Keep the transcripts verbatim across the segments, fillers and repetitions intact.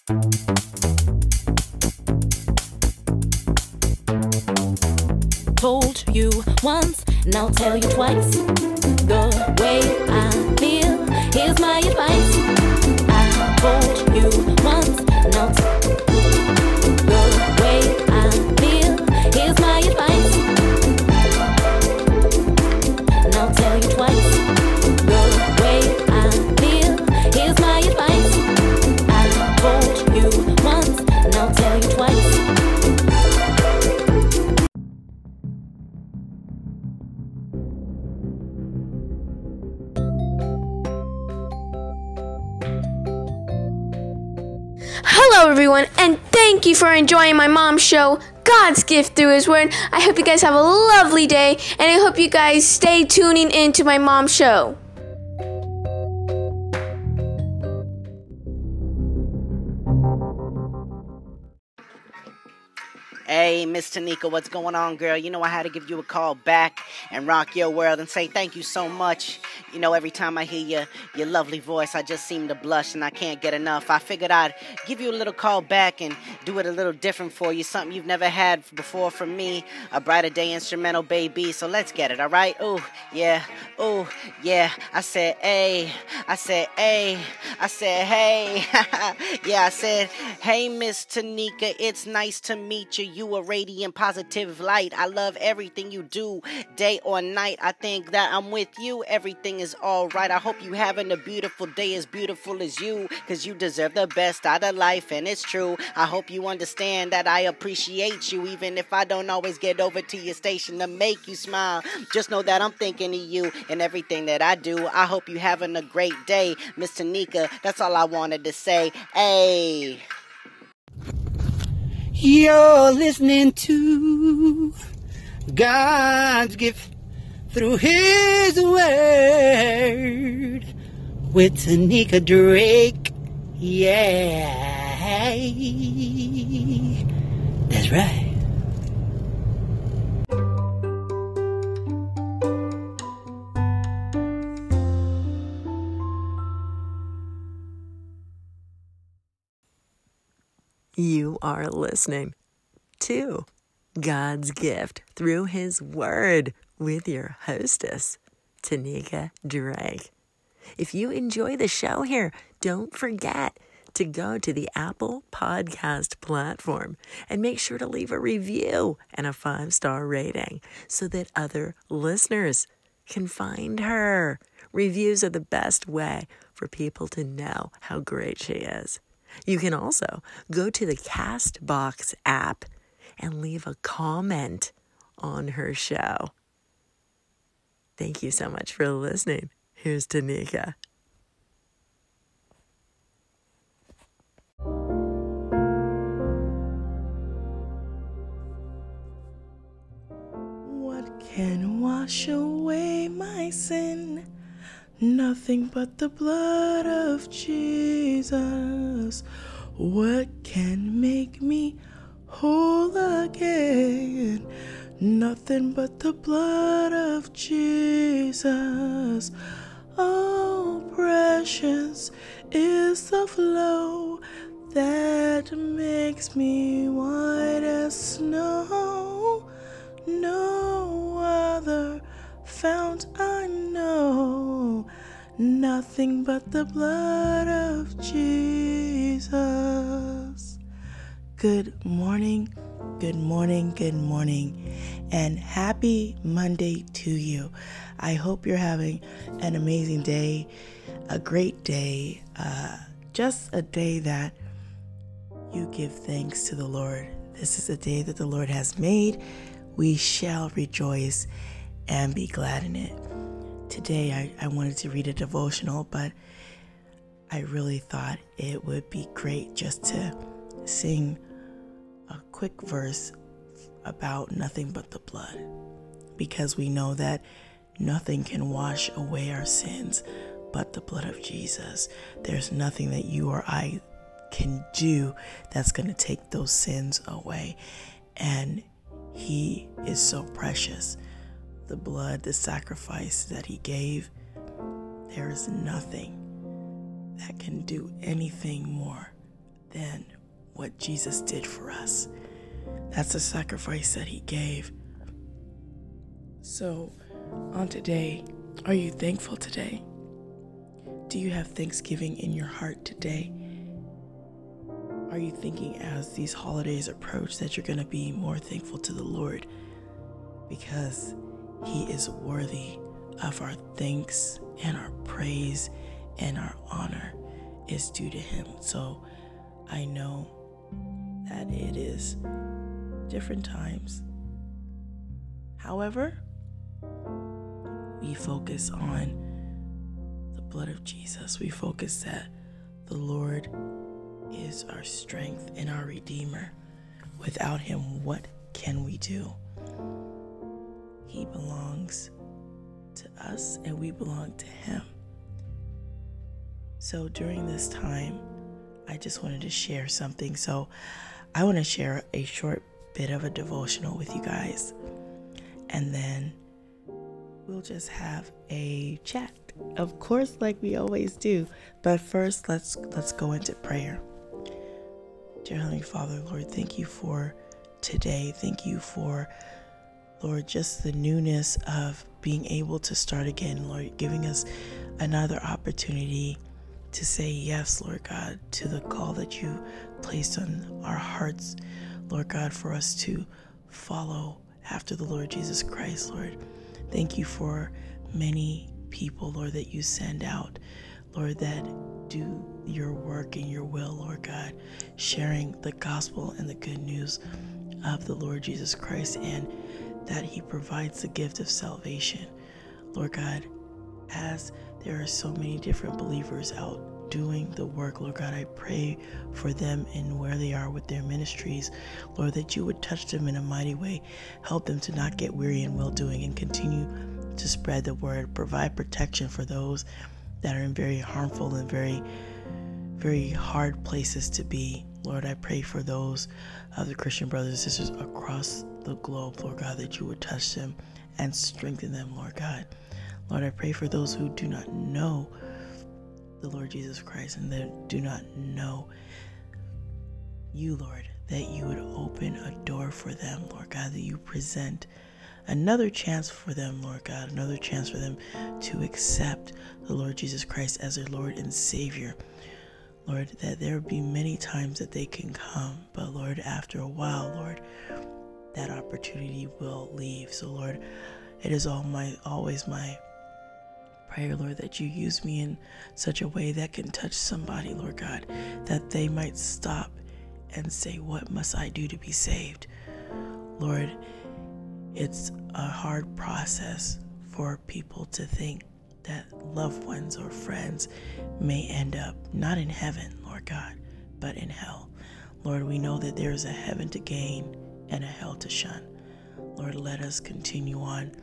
Told you once, now tell you twice. The way I feel, here's my advice. I told you once, now t- the way I feel, here's my advice. Now tell you twice. The way I feel, here's my advice. I told you once, now tell you twice. Hello everyone, and thank you for enjoying my mom's show, God's Gift Through His Word. I hope you guys have a lovely day, and I hope you guys stay tuning into my mom's show. Hey, Miss Tanika, what's going on, girl? You know I had to give you a call back and rock your world and say thank you so much. You know, every time I hear your, your lovely voice, I just seem to blush and I can't get enough. I figured I'd give you a little call back and do it a little different for you, something you've never had before from me, a Brighter Day instrumental, baby. So let's get it, all right? Ooh, yeah, ooh, yeah. I said, hey, I said, hey, I said, hey. Yeah, I said, hey, Miss Tanika, it's nice to meet you. You a radiant, positive light. I love everything you do, day or night. I think that I'm with you. Everything is all right. I hope you having a beautiful day, as beautiful as you, because you deserve the best out of life, and it's true. I hope you understand that I appreciate you, even if I don't always get over to your station to make you smile. Just know that I'm thinking of you and everything that I do. I hope you having a great day, Miss Tanika. That's all I wanted to say. Hey. You're listening to God's Gift Through His Word with Tanika Drake. Yeah, that's right. You are listening to God's Gift Through His Word with your hostess, Tanika Drake. If you enjoy the show here, don't forget to go to the Apple Podcast platform and make sure to leave a review and a five-star rating so that other listeners can find her. Reviews are the best way for people to know how great she is. You can also go to the CastBox app and leave a comment on her show. Thank you so much for listening. Here's Tanika. What can wash away my sin? Nothing but the blood of Jesus. What can make me whole again? Nothing but the blood of Jesus. Oh, precious is the flow that makes me white as snow. No other fount I know, nothing but the blood of Jesus. Good morning, good morning, good morning, and happy Monday to you. I hope you're having an amazing day, a great day, uh, just a day that you give thanks to the Lord. This is a day that the Lord has made. We shall rejoice and be glad in it. Today I, I wanted to read a devotional, but I really thought it would be great just to sing a quick verse about nothing but the blood, because we know that nothing can wash away our sins but the blood of Jesus. There's nothing that you or I can do that's going to take those sins away, and He is so precious. The blood, the sacrifice that He gave, there is nothing that can do anything more than what Jesus did for us. That's the sacrifice that he gave. So on today, are you thankful today? Do you have thanksgiving in your heart today? Are you thinking as these holidays approach that you're going to be more thankful to the Lord because he is worthy of our thanks and our praise and our honor is due to him? So I know that it is different times. However, we focus on the blood of Jesus. We focus that the Lord is our strength and our Redeemer. Without him, what can we do? He belongs to us and we belong to him. So during this time, I just wanted to share something. So I want to share a short bit of a devotional with you guys, and then we'll just have a chat, of course, like we always do. But first, let's let's go into prayer. Dear Heavenly Father, Lord, thank you for today. Thank you for, Lord, just the newness of being able to start again, Lord, giving us another opportunity to say yes, Lord God, to the call that you placed on our hearts, Lord God, for us to follow after the Lord Jesus Christ, Lord. Thank you for many people, Lord, that you send out, Lord, that do your work and your will, Lord God, sharing the gospel and the good news of the Lord Jesus Christ, and that he provides the gift of salvation. Lord God, as there are so many different believers out doing the work, Lord God, I pray for them and where they are with their ministries, Lord, that you would touch them in a mighty way, help them to not get weary in well-doing, and continue to spread the word, provide protection for those that are in very harmful and very, very hard places to be. Lord, I pray for those of the Christian brothers and sisters across the globe, Lord God, that you would touch them and strengthen them, Lord God. Lord, I pray for those who do not know the Lord Jesus Christ and that do not know you, Lord, that you would open a door for them, Lord God, that you present another chance for them, Lord God, another chance for them to accept the Lord Jesus Christ as their Lord and Savior. Lord, that there will be many times that they can come, but Lord, after a while, Lord, that opportunity will leave. So Lord, it is all my, always my prayer, Lord, that you use me in such a way that can touch somebody, Lord God, that they might stop and say, what must I do to be saved? Lord, it's a hard process for people to think that loved ones or friends may end up not in heaven, Lord God, but in hell. Lord, we know that there is a heaven to gain and a hell to shun. Lord, let us continue on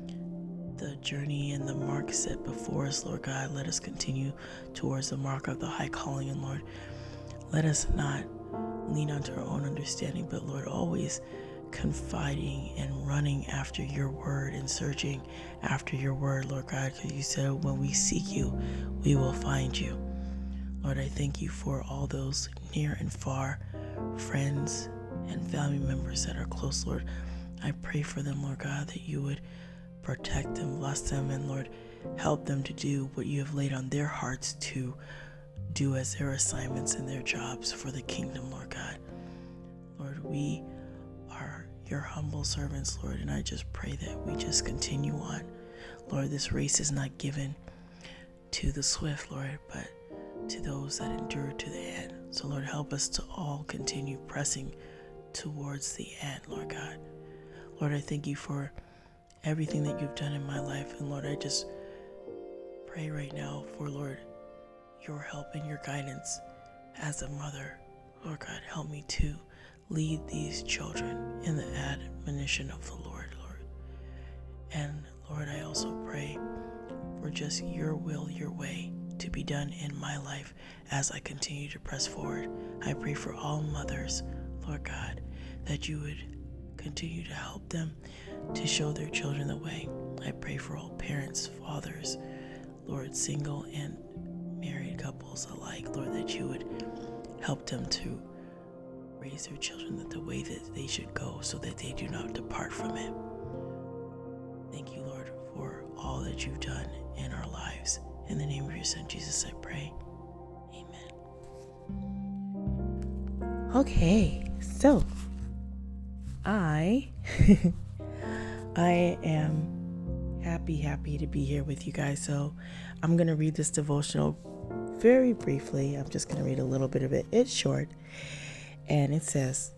the journey and the mark set before us, Lord God. Let us continue towards the mark of the high calling, and Lord, let us not lean onto our own understanding, but Lord, always confiding and running after your word and searching after your word, Lord God, because you said when we seek you, we will find you. Lord, I thank you for all those near and far friends and family members that are close, Lord. I pray for them, Lord God, that you would protect them, bless them, and Lord, help them to do what you have laid on their hearts to do as their assignments and their jobs for the kingdom, Lord God. Lord, we are your humble servants, Lord, and I just pray that we just continue on. Lord, this race is not given to the swift, Lord, but to those that endure to the end. So Lord, help us to all continue pressing towards the end, Lord God. Lord, I thank you for everything that you've done in my life, and Lord, I just pray right now for, Lord, your help and your guidance as a mother. Lord God, help me to lead these children in the admonition of the Lord, Lord. And Lord, I also pray for just your will, your way to be done in my life as I continue to press forward. I pray for all mothers, Lord God, that you would continue to help them to show their children the way. I pray for all parents, fathers, Lord, single and married couples alike, Lord, that you would help them to raise their children the way that they should go so that they do not depart from it. Thank you, Lord, for all that you've done in our lives. In the name of your Son, Jesus, I pray. Amen. Okay, so I, I am happy, happy to be here with you guys. So I'm going to read this devotional very briefly. I'm just going to read a little bit of it. It's short. And it says,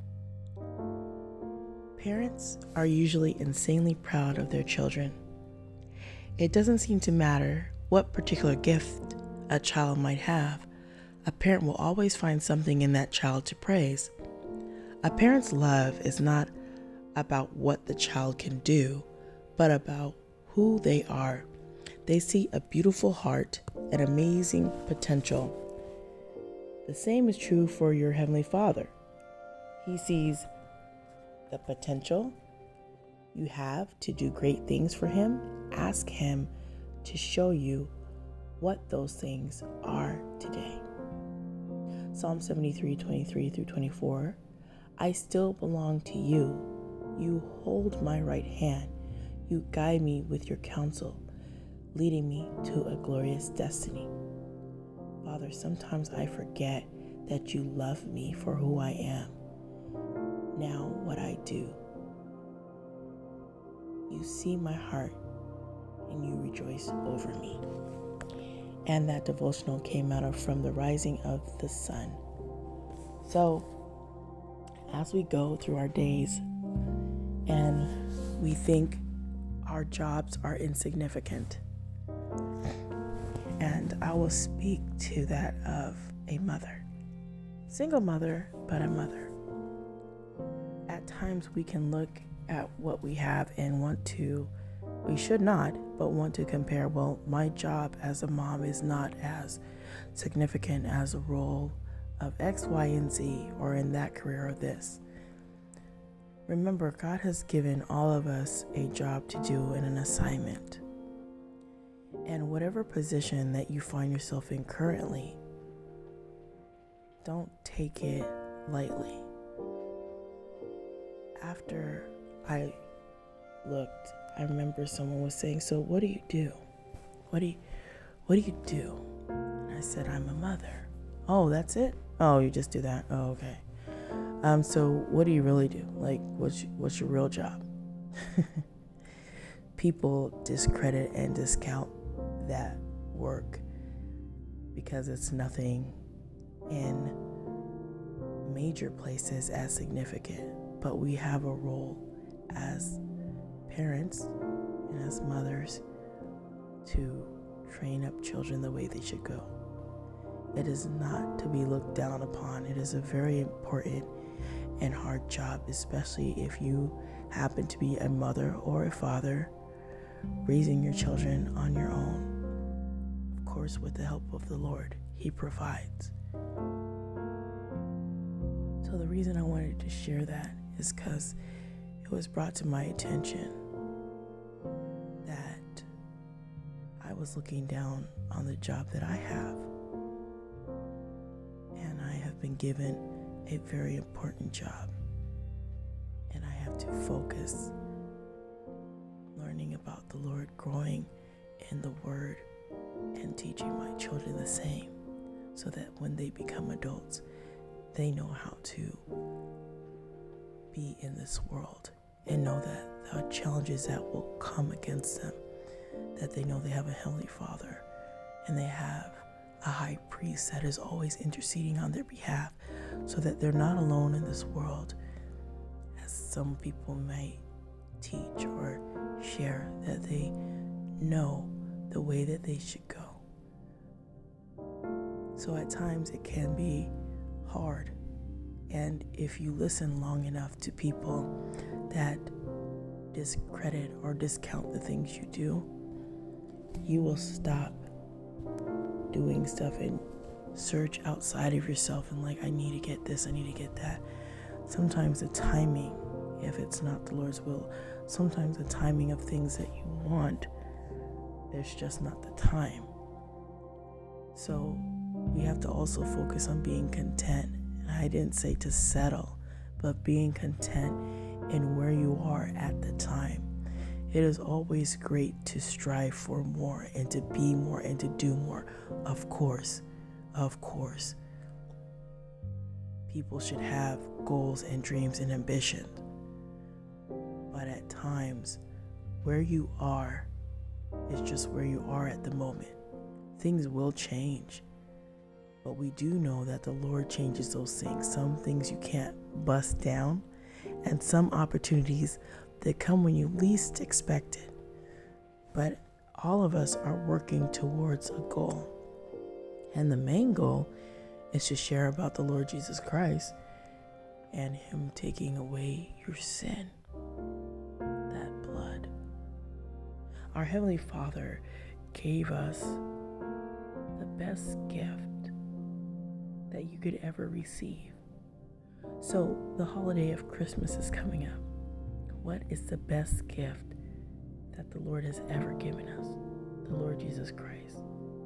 parents are usually insanely proud of their children. It doesn't seem to matter what particular gift a child might have. A parent will always find something in that child to praise. A parent's love is not about what the child can do, but about who they are. They see a beautiful heart and amazing potential. The same is true for your Heavenly Father. He sees the potential you have to do great things for Him. Ask Him to show you what those things are today. Psalm seventy-three, twenty-three through twenty-four. I still belong to you. You hold my right hand. You guide me with your counsel, leading me to a glorious destiny. Father, sometimes I forget that you love me for who I am. Now what I do. You see my heart and you rejoice over me. And that devotional came out of From the Rising of the Sun. So as we go through our days and we think our jobs are insignificant, and I will speak to that of a mother. Single mother, but a mother. At times we can look at what we have and want to, we should not, but want to compare, well, my job as a mom is not as significant as a role of X, Y, and Z, or in that career or this. Remember, God has given all of us a job to do and an assignment. And whatever position that you find yourself in currently, don't take it lightly. After I looked, I remember someone was saying, so what do you do? What do you, what do you do? And I said, I'm a mother. Oh, that's it? Oh, you just do that? Oh, okay. Um, so what do you really do? Like, what's, what's your real job? People discredit and discount that work because it's nothing in major places as significant, but we have a role as parents and as mothers to train up children the way they should go. It is not to be looked down upon. It is a very important and hard job, especially if you happen to be a mother or a father raising your children on your own. Of course, with the help of the Lord, He provides. So the reason I wanted to share that is because it was brought to my attention that I was looking down on the job that I have, and I have been given a very important job, and I have to focus learning about the Lord, growing in the Word, and teaching my children the same, so that when they become adults, they know how to be in this world and know that the challenges that will come against them, that they know they have a Heavenly Father and they have a high priest that is always interceding on their behalf, so that they're not alone in this world, as some people may teach or share, that they know the way that they should go. So at times it can be hard, and if you listen long enough to people that discredit or discount the things you do, you will stop doing stuff and search outside of yourself and like, I need to get this, I need to get that. Sometimes the timing, if it's not the Lord's will, sometimes the timing of things that you want, there's just not the time. So we have to also focus on being content. And I didn't say to settle, but being content in where you are at the time. It is always great to strive for more and to be more and to do more. Of course, of course. People should have goals and dreams and ambitions. But at times, where you are is just where you are at the moment. Things will change. But we do know that the Lord changes those things. Some things you can't bust down, and some opportunities that come when you least expect it. But all of us are working towards a goal. And the main goal is to share about the Lord Jesus Christ and Him taking away your sin, that blood. Our Heavenly Father gave us the best gift that you could ever receive. So the holiday of Christmas is coming up. What is the best gift that the Lord has ever given us? The Lord Jesus Christ.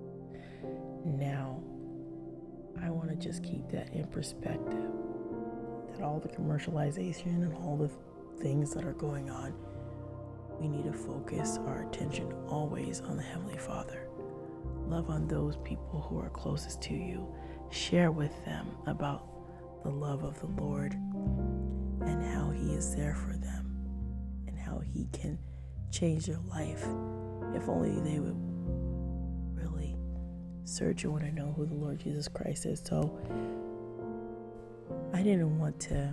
Now, I want to just keep that in perspective. That all the commercialization and all the things that are going on, we need to focus our attention always on the Heavenly Father. Love on those people who are closest to you. Share with them about the love of the Lord and how He is there for them. How He can change their life if only they would really search and want to know who the Lord Jesus Christ is. So I didn't want to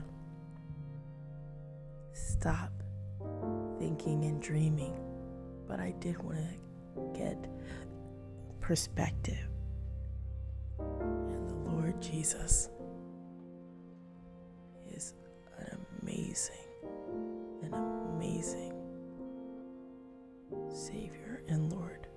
stop thinking and dreaming, but I did want to get perspective. And the Lord Jesus is an amazing an amazing Savior and Lord.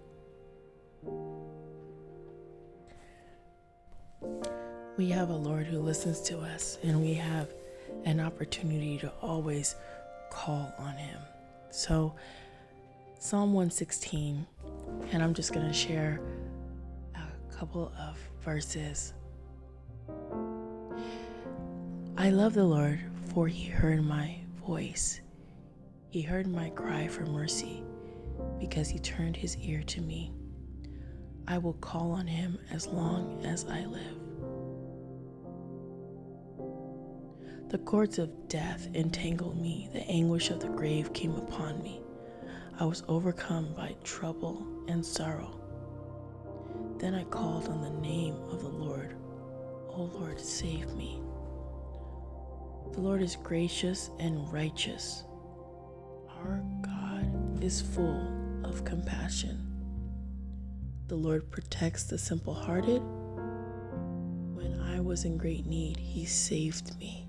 We have a Lord who listens to us, and we have an opportunity to always call on Him. So Psalm one sixteen, and I'm just going to share a couple of verses. I love the Lord, for He heard my voice. He heard my cry for mercy, because He turned His ear to me. I will call on Him as long as I live. The cords of death entangled me. The anguish of the grave came upon me. I was overcome by trouble and sorrow. Then I called on the name of the Lord. O Lord, save me. The Lord is gracious and righteous. Our God is full of compassion. The Lord protects the simple-hearted. When I was in great need, He saved me.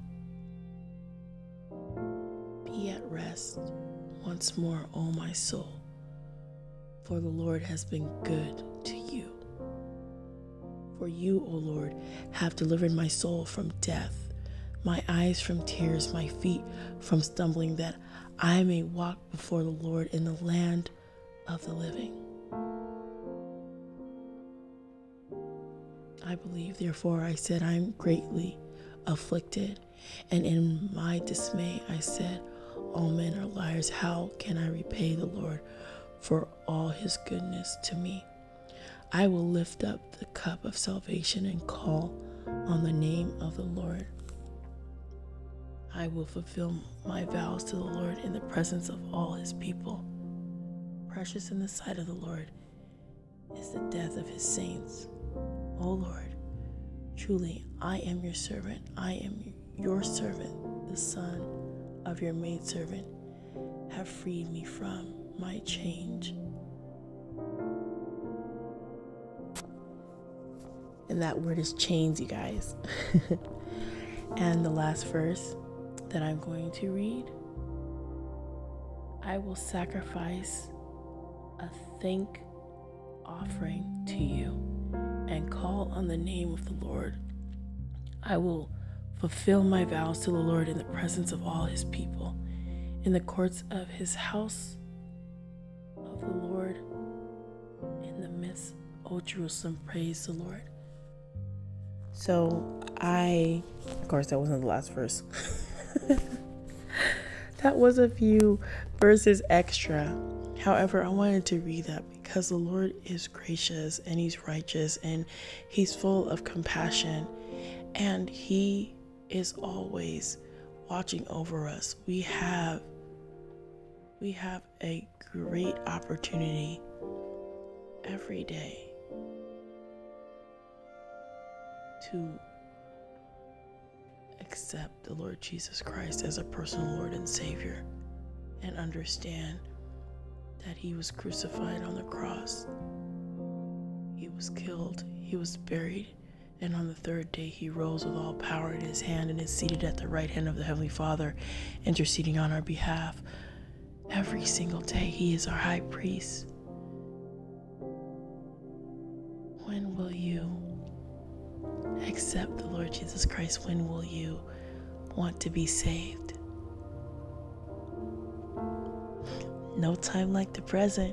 Be at rest once more, O my soul, for the Lord has been good to you. For you, O Lord, have delivered my soul from death, my eyes from tears, my feet from stumbling, that I may walk before the Lord in the land of the living. I believe, therefore, I said, I am greatly afflicted, and in my dismay I said, all men are liars. How can I repay the Lord for all His goodness to me? I will lift up the cup of salvation and call on the name of the Lord. I will fulfill my vows to the Lord in the presence of all His people. Precious in the sight of the Lord is the death of His saints. O Lord, truly I am your servant. I am your servant, the son of your maidservant. Have freed me from my change. And that word is chains, you guys. And the last verse that I'm going to read. I will sacrifice a thank offering to you and call on the name of the Lord. I will fulfill my vows to the Lord in the presence of all His people, in the courts of His house of the Lord, in the midst, O Jerusalem, praise the Lord. So I, of course, that wasn't the last verse. That was a few verses extra. However, I wanted to read that because the Lord is gracious and He's righteous and He's full of compassion, and He is always watching over us. We have we have a great opportunity every day to accept the Lord Jesus Christ as a personal Lord and Savior, and understand that He was crucified on the cross. He was killed. He was buried. And on the third day, He rose with all power in His hand and is seated at the right hand of the Heavenly Father, interceding on our behalf. Every single day, He is our high priest. When will you accept the Lord Jesus Christ? When will you want to be saved? No time like the present.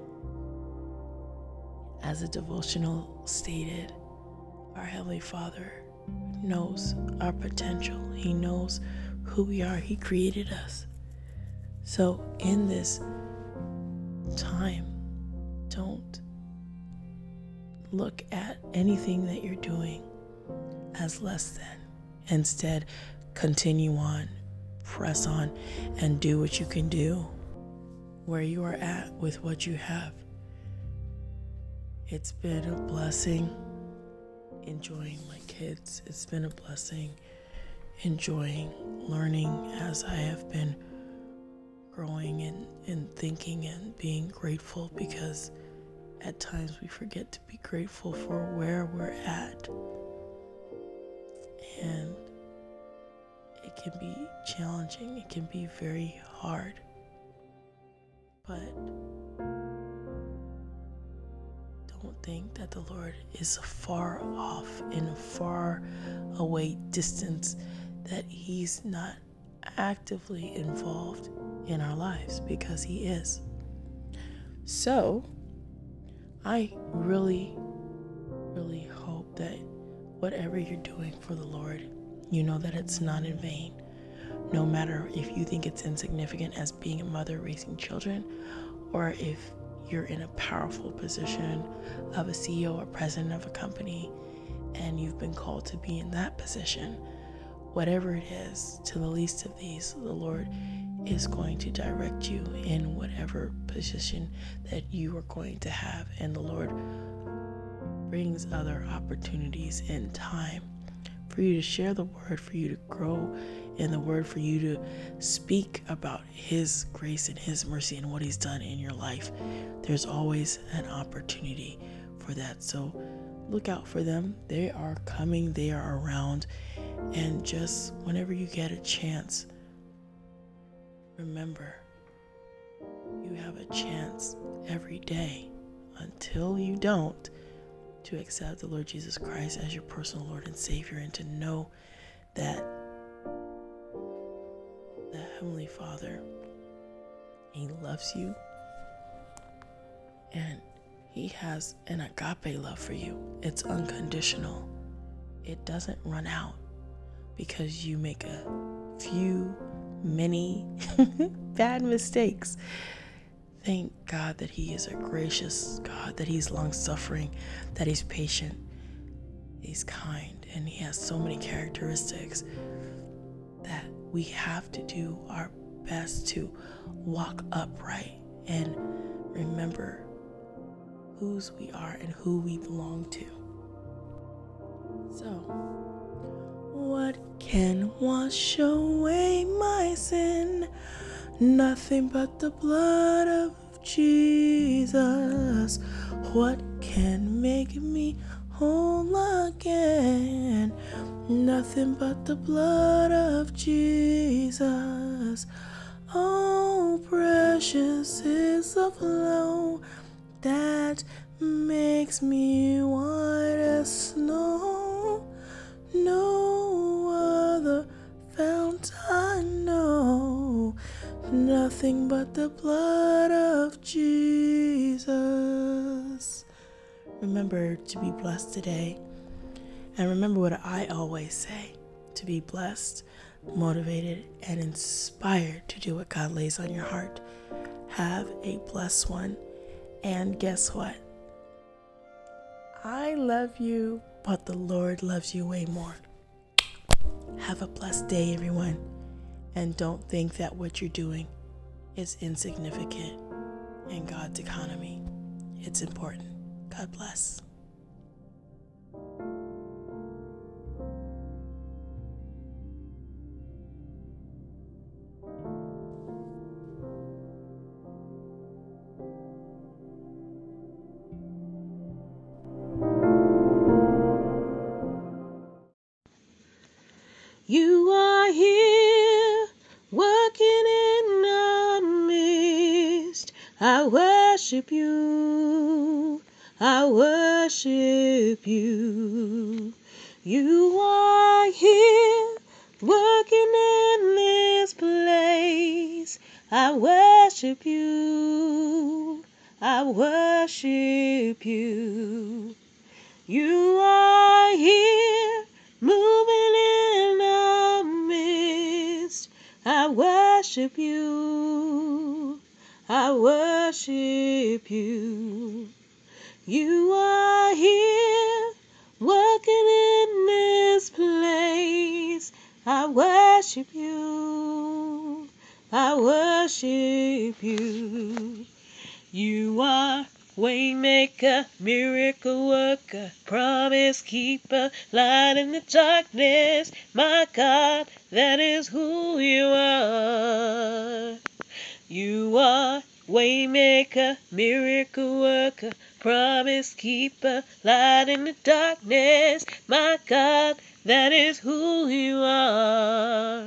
As a devotional stated, our Heavenly Father knows our potential. He knows who we are. He created us. So in this time, don't look at anything that you're doing as less than. Instead, continue on, press on, and do what you can do where you are at with what you have. It's been a blessing enjoying my kids. It's been a blessing enjoying learning as I have been growing and, and thinking and being grateful, because at times we forget to be grateful for where we're at. And it can be challenging. It can be very hard. But don't think that the Lord is far off, in a far away distance, that He's not actively involved in our lives, because He is. So I really, really hope that whatever you're doing for the Lord, you know that it's not in vain. No matter if you think it's insignificant as being a mother raising children, or if you're in a powerful position of a C E O or president of a company and you've been called to be in that position, whatever it is, to the least of these, the Lord is going to direct you in whatever position that you are going to have. And the Lord brings other opportunities in time for you to share the word, for you to grow in the word, for you to speak about His grace and His mercy and what He's done in your life. There's always an opportunity for that. So look out for them. They are coming. They are around. And just whenever you get a chance, remember, you have a chance every day, until you don't, to accept the Lord Jesus Christ as your personal Lord and Savior, and to know that the Heavenly Father, He loves you, and He has an agape love for you. It's unconditional. It doesn't run out because you make a few, many bad mistakes. Thank God that He is a gracious God, that He's long-suffering, that He's patient, He's kind, and He has so many characteristics that we have to do our best to walk upright and remember whose we are and who we belong to. So, what can wash away my sin? Nothing but the blood of Jesus. What can make me whole again? Nothing but the blood of Jesus. Oh, precious is the flow that makes me white as snow. No other fount I know. Nothing but the blood of Jesus. Remember to be blessed today, And remember what I always say, to be blessed, motivated, and inspired to do what God lays on your heart. Have a blessed one. And guess what? I love you, but the Lord loves you way more. Have a blessed day, everyone. And don't think that what you're doing is insignificant in God's economy. It's important. God bless. You are here, working in our midst. I worship you, I worship you. You are here, working in this place. I worship you, I worship you. You are here, moving in our midst. I worship you, I worship you. You are here, working in this place. I worship you, I worship you. You are Waymaker, miracle worker, promise keeper, light in the darkness. My God, that is who you are. You are Waymaker, miracle worker, promise keeper, light in the darkness. My God, that is who you are.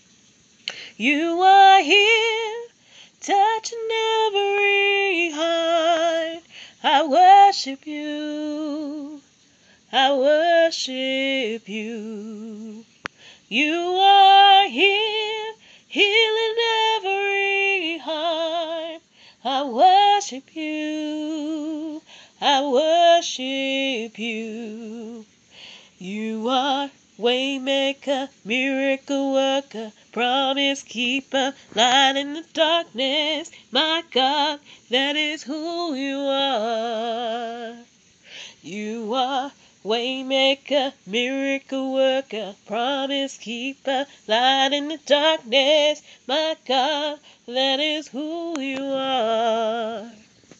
You are here, touching every heart. I worship you, I worship you. You are here, healing every heart. I worship you, I worship you. You are Waymaker, miracle worker, promise keeper, light in the darkness. My God, that is who you are. You are Waymaker, miracle worker, promise keeper, light in the darkness. My God, that is who you are.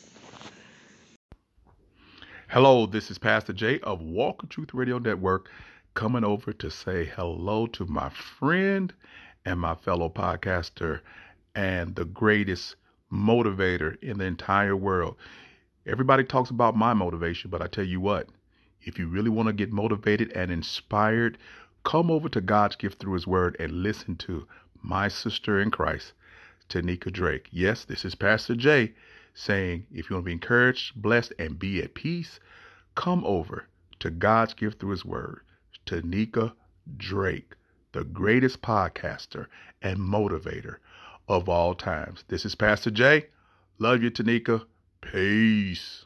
Hello, this is Pastor Jay of Walk of Truth Radio Network, coming over to say hello to my friend and my fellow podcaster and the greatest motivator in the entire world. Everybody talks about my motivation, but I tell you what, if you really want to get motivated and inspired, come over to God's Gift Through His Word and listen to my sister in Christ, Tanika Drake. Yes, this is Pastor Jay saying, if you want to be encouraged, blessed, and be at peace, come over to God's Gift Through His Word. Tanika Drake, the greatest podcaster and motivator of all times. This is Pastor Jay. Love you, Tanika. Peace.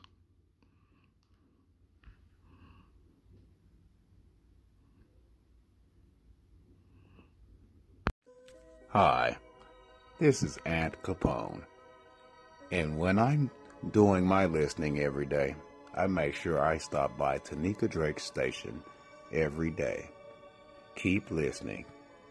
Hi, this is Aunt Capone. And when I'm doing my listening every day, I make sure I stop by Tanika Drake's station every day. Keep listening.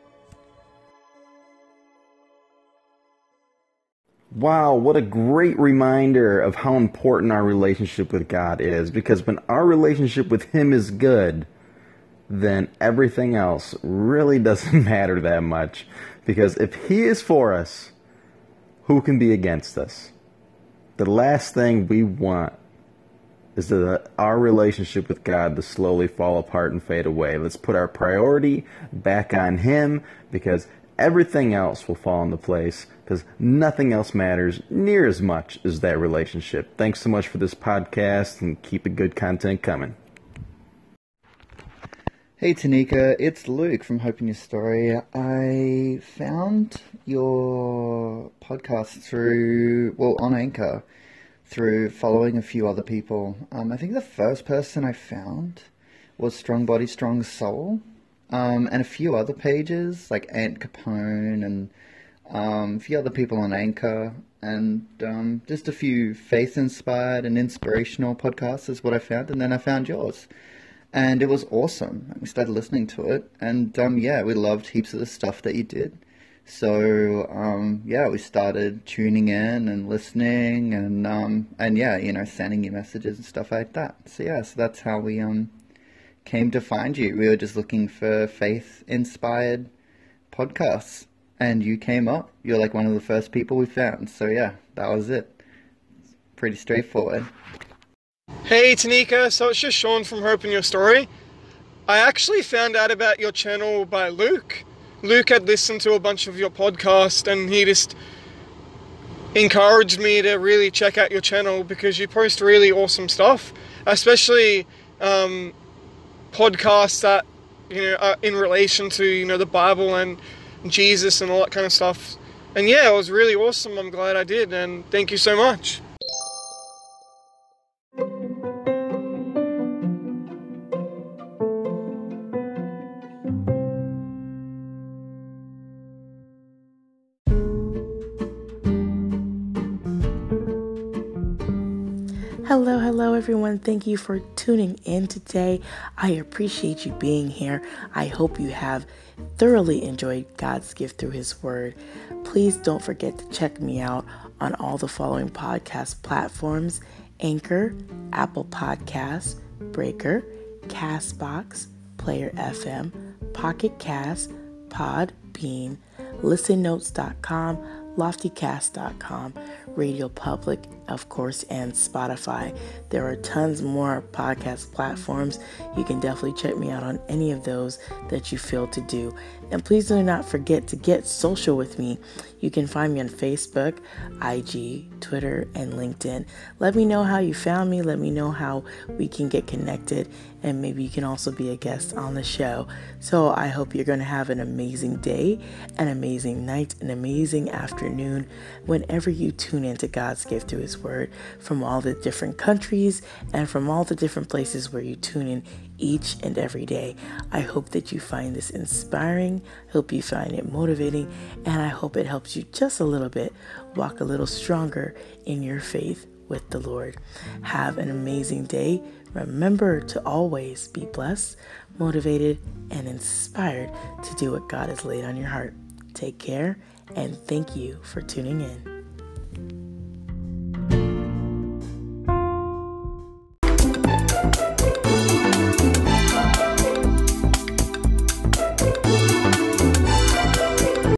Wow, what a great reminder of how important our relationship with God is. Because when our relationship with Him is good, then everything else really doesn't matter that much. Because if He is for us, who can be against us? The last thing we want is that our relationship with God to slowly fall apart and fade away. Let's put our priority back on Him, because everything else will fall into place, because nothing else matters near as much as that relationship. Thanks so much for this podcast, and keep the good content coming. Hey Tanika, it's Luke from Hope in Your Story. I found your podcast through, well, on Anchor, through following a few other people. Um, I think the first person I found was Strong Body, Strong Soul, um, and a few other pages like Ant Capone and um, a few other people on Anchor, and um, just a few faith-inspired and inspirational podcasts is what I found, and then I found yours. And it was awesome. We started listening to it, and um, yeah, we loved heaps of the stuff that you did. So um, yeah, we started tuning in and listening, and um, and yeah, you know, sending you messages and stuff like that. So yeah, so that's how we um came to find you. We were just looking for faith-inspired podcasts, and you came up. You're like one of the first people we found. So yeah, that was it. Pretty straightforward. Hey Tanika, so it's just Sean from Hope in Your Story. I actually found out about your channel by Luke. Luke had listened to a bunch of your podcasts, and he just encouraged me to really check out your channel because you post really awesome stuff, especially um, podcasts that, you know, are in relation to, you know, the Bible and Jesus and all that kind of stuff. And yeah, it was really awesome. I'm glad I did, and thank you so much. Hello, hello everyone. Thank you for tuning in today. I appreciate you being here. I hope you have thoroughly enjoyed God's gift through His Word. Please don't forget to check me out on all the following podcast platforms: Anchor, Apple Podcasts, Breaker, Castbox, Player F M, Pocket Cast, Podbean, Listen Notes dot com, Loftycast dot com, Radio Public, of course, and Spotify. There are tons more podcast platforms. You can definitely check me out on any of those that you feel to do. And please do not forget to get social with me. You can find me on Facebook, I G, Twitter, and LinkedIn. Let me know how you found me. Let me know how we can get connected, and maybe you can also be a guest on the show. So I hope you're going to have an amazing day, an amazing night, an amazing afternoon whenever you tune into God's gift through His Word, from all the different countries and from all the different places where you tune in each and every day. I hope that you find this inspiring, hope you find it motivating, and I hope it helps you just a little bit walk a little stronger in your faith with the Lord. Have an amazing day. Remember to always be blessed, motivated, and inspired to do what God has laid on your heart. Take care, and thank you for tuning in.